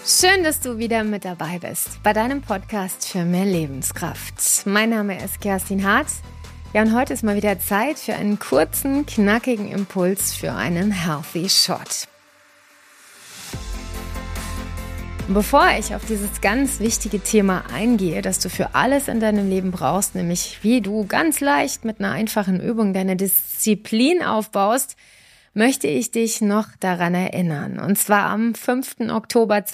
Schön, dass du wieder mit dabei bist bei deinem Podcast für mehr Lebenskraft. Mein Name ist Kerstin Hart. Ja, und heute ist mal wieder Zeit für einen kurzen, knackigen Impuls für einen Healthy Shot. Bevor ich auf dieses ganz wichtige Thema eingehe, das du für alles in deinem Leben brauchst, nämlich wie du ganz leicht mit einer einfachen Übung deine Disziplin aufbaust, möchte ich dich noch daran erinnern. Und zwar am 5. Oktober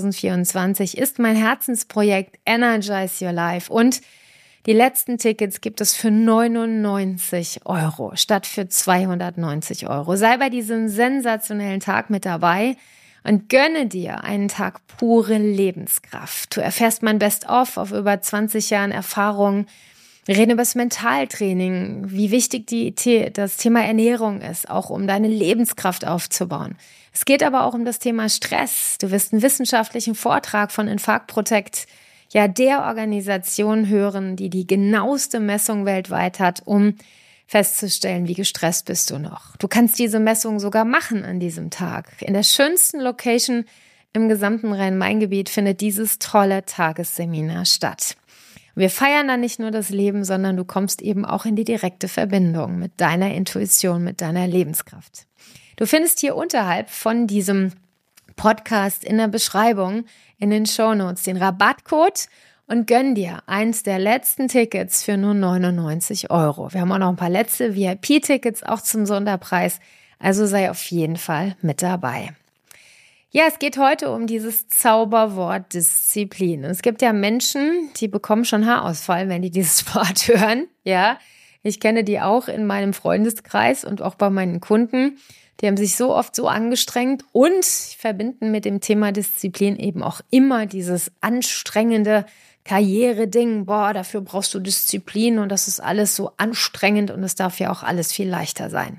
2024 ist mein Herzensprojekt Energize Your Life und die letzten Tickets gibt es für 99 € statt für 290 €. Sei bei diesem sensationellen Tag mit dabei und gönne dir einen Tag pure Lebenskraft. Du erfährst mein Best-of auf über 20 Jahren Erfahrung. Wir reden über das Mentaltraining, wie wichtig das Thema Ernährung ist, auch um deine Lebenskraft aufzubauen. Es geht aber auch um das Thema Stress. Du wirst einen wissenschaftlichen Vortrag von Infarkt Protect, ja der Organisation hören, die die genaueste Messung weltweit hat, um festzustellen, wie gestresst bist du noch. Du kannst diese Messung sogar machen an diesem Tag. In der schönsten Location im gesamten Rhein-Main-Gebiet findet dieses tolle Tagesseminar statt. Wir feiern dann nicht nur das Leben, sondern du kommst eben auch in die direkte Verbindung mit deiner Intuition, mit deiner Lebenskraft. Du findest hier unterhalb von diesem Podcast in der Beschreibung, in den Shownotes, den Rabattcode und gönn dir eins der letzten Tickets für nur 99 €. Wir haben auch noch ein paar letzte VIP-Tickets, auch zum Sonderpreis, also sei auf jeden Fall mit dabei. Ja, es geht heute um dieses Zauberwort Disziplin. Und es gibt ja Menschen, die bekommen schon Haarausfall, wenn die dieses Wort hören. Ja, ich kenne die auch in meinem Freundeskreis und auch bei meinen Kunden. Die haben sich so oft so angestrengt und verbinden mit dem Thema Disziplin eben auch immer dieses anstrengende Karriere-Ding. Boah, dafür brauchst du Disziplin und das ist alles so anstrengend und es darf ja auch alles viel leichter sein.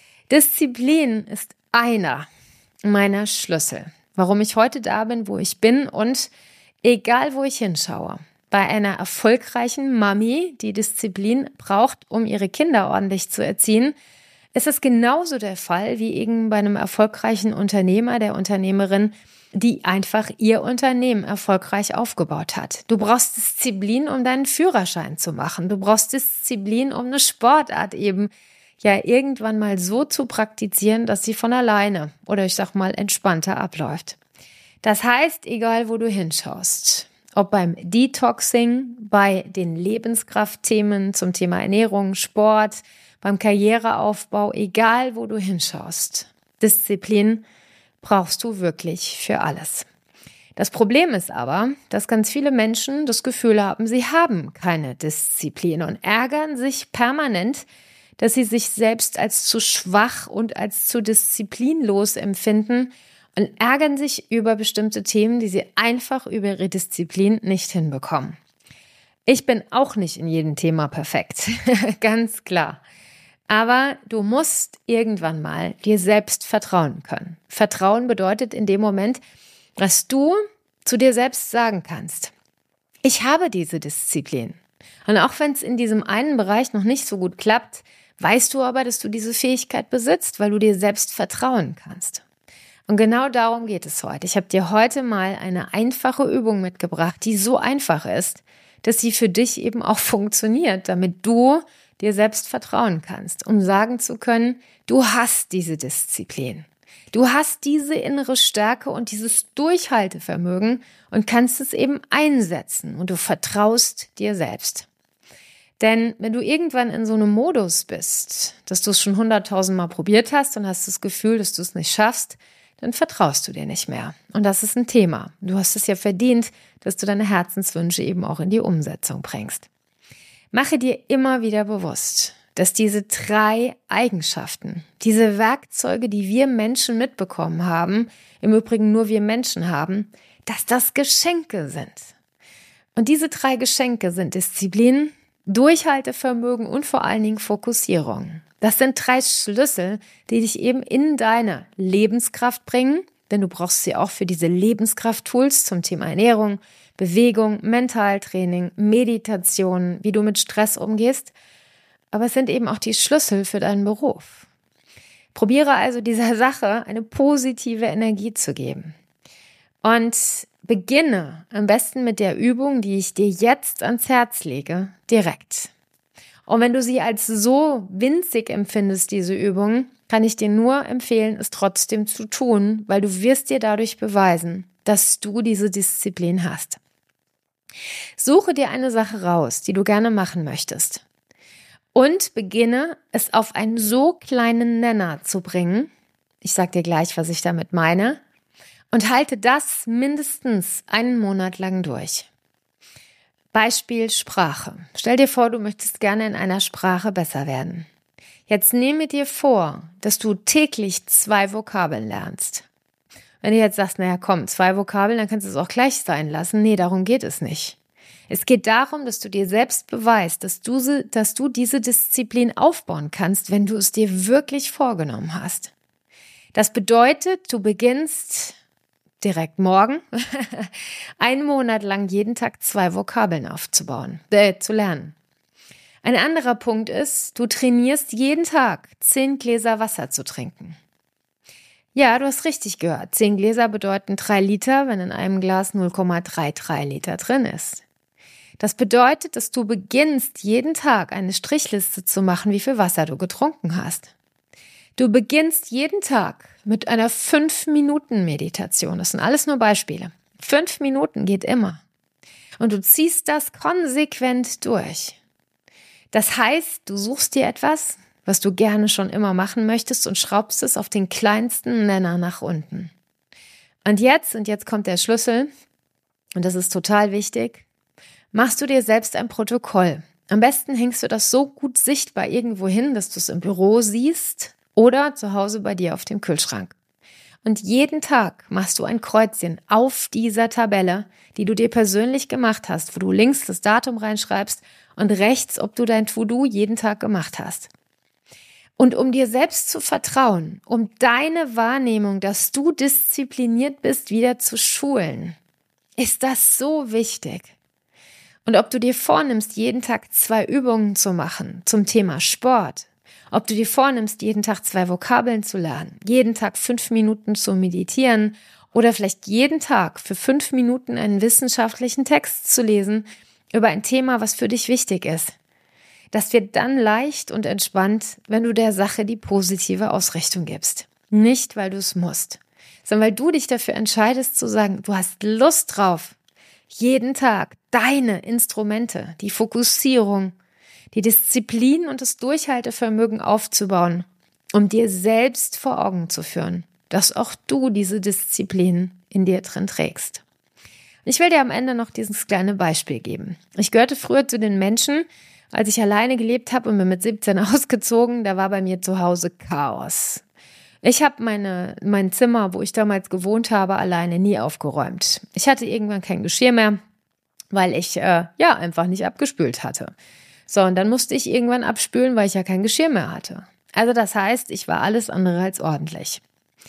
Disziplin ist einer meiner Schlüssel, warum ich heute da bin, wo ich bin und egal, wo ich hinschaue. Bei einer erfolgreichen Mami, die Disziplin braucht, um ihre Kinder ordentlich zu erziehen, ist es genauso der Fall wie eben bei einem erfolgreichen Unternehmer, der Unternehmerin, die einfach ihr Unternehmen erfolgreich aufgebaut hat. Du brauchst Disziplin, um deinen Führerschein zu machen. Du brauchst Disziplin, um eine Sportart eben ja irgendwann mal so zu praktizieren, dass sie von alleine oder ich sag mal entspannter abläuft. Das heißt, egal wo du hinschaust, ob beim Detoxing, bei den Lebenskraftthemen zum Thema Ernährung, Sport, beim Karriereaufbau, egal wo du hinschaust, Disziplin brauchst du wirklich für alles. Das Problem ist aber, dass ganz viele Menschen das Gefühl haben, sie haben keine Disziplin und ärgern sich permanent, dass sie sich selbst als zu schwach und als zu disziplinlos empfinden und ärgern sich über bestimmte Themen, die sie einfach über ihre Disziplin nicht hinbekommen. Ich bin auch nicht in jedem Thema perfekt, ganz klar. Aber du musst irgendwann mal dir selbst vertrauen können. Vertrauen bedeutet in dem Moment, dass du zu dir selbst sagen kannst, ich habe diese Disziplin. Und auch wenn es in diesem einen Bereich noch nicht so gut klappt, weißt du aber, dass du diese Fähigkeit besitzt, weil du dir selbst vertrauen kannst. Und genau darum geht es heute. Ich habe dir heute mal eine einfache Übung mitgebracht, die so einfach ist, dass sie für dich eben auch funktioniert, damit du dir selbst vertrauen kannst, um sagen zu können, du hast diese Disziplin. Du hast diese innere Stärke und dieses Durchhaltevermögen und kannst es eben einsetzen und du vertraust dir selbst. Denn wenn du irgendwann in so einem Modus bist, dass du es schon 100.000 Mal probiert hast und hast das Gefühl, dass du es nicht schaffst, dann vertraust du dir nicht mehr. Und das ist ein Thema. Du hast es ja verdient, dass du deine Herzenswünsche eben auch in die Umsetzung bringst. Mache dir immer wieder bewusst, dass diese 3 Eigenschaften, diese Werkzeuge, die wir Menschen mitbekommen haben, im Übrigen nur wir Menschen haben, dass das Geschenke sind. Und diese 3 Geschenke sind Disziplin, Durchhaltevermögen und vor allen Dingen Fokussierung. Das sind 3 Schlüssel, die dich eben in deine Lebenskraft bringen, denn du brauchst sie auch für diese Lebenskraft-Tools zum Thema Ernährung, Bewegung, Mentaltraining, Meditation, wie du mit Stress umgehst. Aber es sind eben auch die Schlüssel für deinen Beruf. Probiere also dieser Sache eine positive Energie zu geben. Und beginne am besten mit der Übung, die ich dir jetzt ans Herz lege, direkt. Und wenn du sie als so winzig empfindest, diese Übung, kann ich dir nur empfehlen, es trotzdem zu tun, weil du wirst dir dadurch beweisen, dass du diese Disziplin hast. Suche dir eine Sache raus, die du gerne machen möchtest. Und beginne, es auf einen so kleinen Nenner zu bringen. Ich sage dir gleich, was ich damit meine. Und halte das mindestens einen Monat lang durch. Beispiel Sprache. Stell dir vor, du möchtest gerne in einer Sprache besser werden. Jetzt nehme dir vor, dass du täglich 2 Vokabeln lernst. Wenn du jetzt sagst, naja komm, 2 Vokabeln, dann kannst du es auch gleich sein lassen. Nee, darum geht es nicht. Es geht darum, dass du dir selbst beweist, dass du diese Disziplin aufbauen kannst, wenn du es dir wirklich vorgenommen hast. Das bedeutet, du beginnst direkt morgen, einen Monat lang jeden Tag 2 Vokabeln zu lernen. Ein anderer Punkt ist, du trainierst jeden Tag 10 Gläser Wasser zu trinken. Ja, du hast richtig gehört. 10 Gläser bedeuten 3 Liter, wenn in einem Glas 0,33 Liter drin ist. Das bedeutet, dass du beginnst, jeden Tag eine Strichliste zu machen, wie viel Wasser du getrunken hast. Du beginnst jeden Tag mit einer 5-Minuten-Meditation. Das sind alles nur Beispiele. 5 Minuten geht immer. Und du ziehst das konsequent durch. Das heißt, du suchst dir etwas, was du gerne schon immer machen möchtest und schraubst es auf den kleinsten Nenner nach unten. Und jetzt kommt der Schlüssel, und das ist total wichtig, machst du dir selbst ein Protokoll. Am besten hängst du das so gut sichtbar irgendwo hin, dass du es im Büro siehst oder zu Hause bei dir auf dem Kühlschrank. Und jeden Tag machst du ein Kreuzchen auf dieser Tabelle, die du dir persönlich gemacht hast, wo du links das Datum reinschreibst und rechts, ob du dein To-Do jeden Tag gemacht hast. Und um dir selbst zu vertrauen, um deine Wahrnehmung, dass du diszipliniert bist, wieder zu schulen, ist das so wichtig. Und ob du dir vornimmst, jeden Tag 2 Übungen zu machen zum Thema Sport, ob du dir vornimmst, jeden Tag 2 Vokabeln zu lernen, jeden Tag 5 Minuten zu meditieren oder vielleicht jeden Tag für 5 Minuten einen wissenschaftlichen Text zu lesen über ein Thema, was für dich wichtig ist. Das wird dann leicht und entspannt, wenn du der Sache die positive Ausrichtung gibst. Nicht, weil du es musst, sondern weil du dich dafür entscheidest zu sagen, du hast Lust drauf, jeden Tag deine Instrumente, die Fokussierung, die Disziplin und das Durchhaltevermögen aufzubauen, um dir selbst vor Augen zu führen, dass auch du diese Disziplin in dir drin trägst. Ich will dir am Ende noch dieses kleine Beispiel geben. Ich gehörte früher zu den Menschen, als ich alleine gelebt habe und bin mit 17 ausgezogen, da war bei mir zu Hause Chaos. Ich habe mein Zimmer, wo ich damals gewohnt habe, alleine nie aufgeräumt. Ich hatte irgendwann kein Geschirr mehr, weil ich einfach nicht abgespült hatte. So, und dann musste ich irgendwann abspülen, weil ich ja kein Geschirr mehr hatte. Also das heißt, ich war alles andere als ordentlich.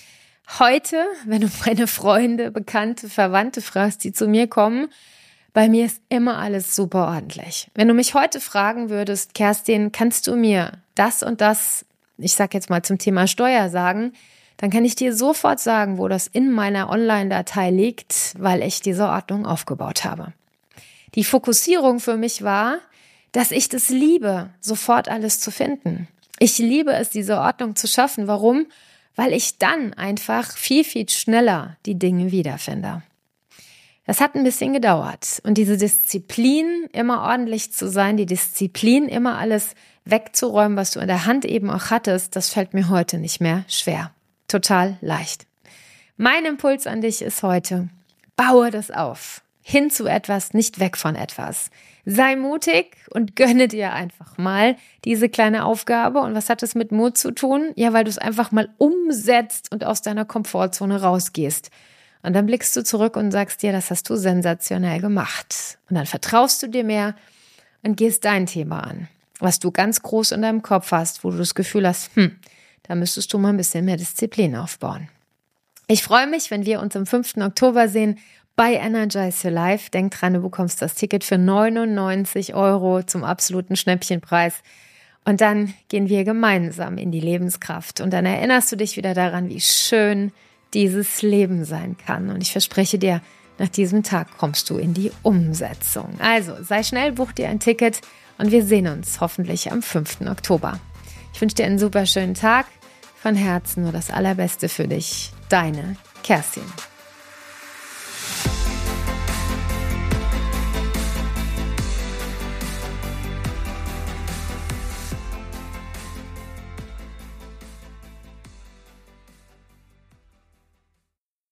Heute, wenn du meine Freunde, Bekannte, Verwandte fragst, die zu mir kommen, bei mir ist immer alles super ordentlich. Wenn du mich heute fragen würdest, Kerstin, kannst du mir das und das, ich sag jetzt mal zum Thema Steuer sagen, dann kann ich dir sofort sagen, wo das in meiner Online-Datei liegt, weil ich diese Ordnung aufgebaut habe. Die Fokussierung für mich war, dass ich das liebe, sofort alles zu finden. Ich liebe es, diese Ordnung zu schaffen. Warum? Weil ich dann einfach viel, viel schneller die Dinge wiederfinde. Das hat ein bisschen gedauert. Und diese Disziplin, immer ordentlich zu sein, die Disziplin, immer alles wegzuräumen, was du in der Hand eben auch hattest, das fällt mir heute nicht mehr schwer. Total leicht. Mein Impuls an dich ist heute, baue das auf. Hin zu etwas, nicht weg von etwas. Sei mutig und gönne dir einfach mal diese kleine Aufgabe. Und was hat es mit Mut zu tun? Ja, weil du es einfach mal umsetzt und aus deiner Komfortzone rausgehst. Und dann blickst du zurück und sagst dir, das hast du sensationell gemacht. Und dann vertraust du dir mehr und gehst dein Thema an, was du ganz groß in deinem Kopf hast, wo du das Gefühl hast, da müsstest du mal ein bisschen mehr Disziplin aufbauen. Ich freue mich, wenn wir uns am 5. Oktober sehen bei Energize Your Life. Denk dran, du bekommst das Ticket für 99 € zum absoluten Schnäppchenpreis. Und dann gehen wir gemeinsam in die Lebenskraft. Und dann erinnerst du dich wieder daran, wie schön dieses Leben sein kann. Und ich verspreche dir, nach diesem Tag kommst du in die Umsetzung. Also sei schnell, buch dir ein Ticket und wir sehen uns hoffentlich am 5. Oktober. Ich wünsche dir einen super schönen Tag. Von Herzen nur das Allerbeste für dich. Deine Kerstin.